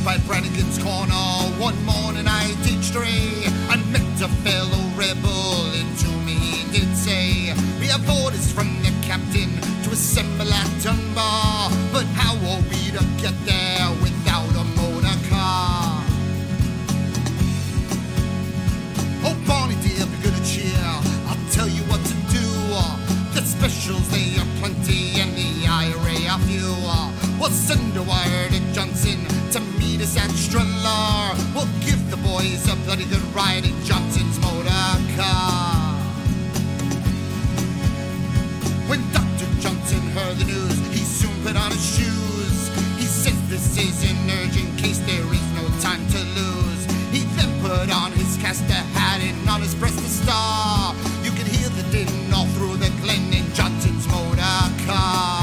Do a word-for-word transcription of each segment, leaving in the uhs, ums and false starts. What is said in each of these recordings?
by Brannigan's Corner. One morning I did stray. I met a fellow rebel, and to me he did say, we have orders from the captain to assemble at Dunbar, but how are we to get there without a motor car? Oh, Barney dear, be good cheer, I'll tell you what to do. The specials, they are plenty, and the I R A are few. We'll send a wire to Johnson to meet us at Strellar. We'll give the boys a bloody good ride in Johnson's motor car. When Doctor Johnson heard the news, he soon put on his shoes. He says this is an urgent case, there is no time to lose. He then put on his Castor hat and on his breast a star. You could hear the din all through the glen in Johnson's motor car.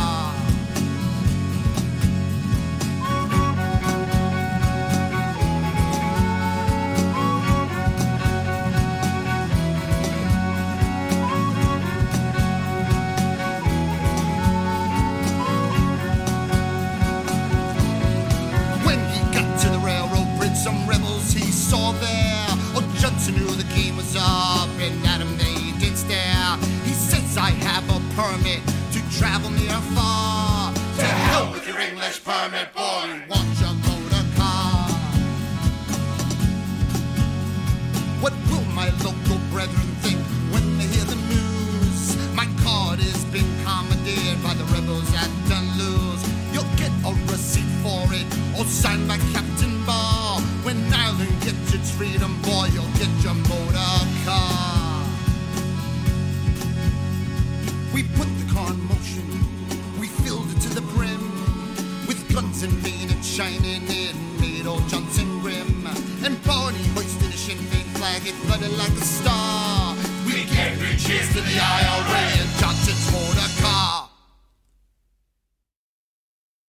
Some rebels he saw there. Oh, Johnson knew the game was up, and at him they did stare. He says, I have a permit to travel near far. To hell with your English permit, boy, we want your motor car. What will my local brethren think when they hear the news? My card has been commandeered by the rebels at Dunluce. You'll get a receipt for it, all signed by Captain Barr. When Ireland gets its freedom, boy, you'll get your motor car. We put the car in motion, we filled it to the brim, with guns and bayonets shining, it made old Johnson grim. And Barney hoisted a Sinn Féin flag, it flooded like a star. We gave three cheers to the I R A.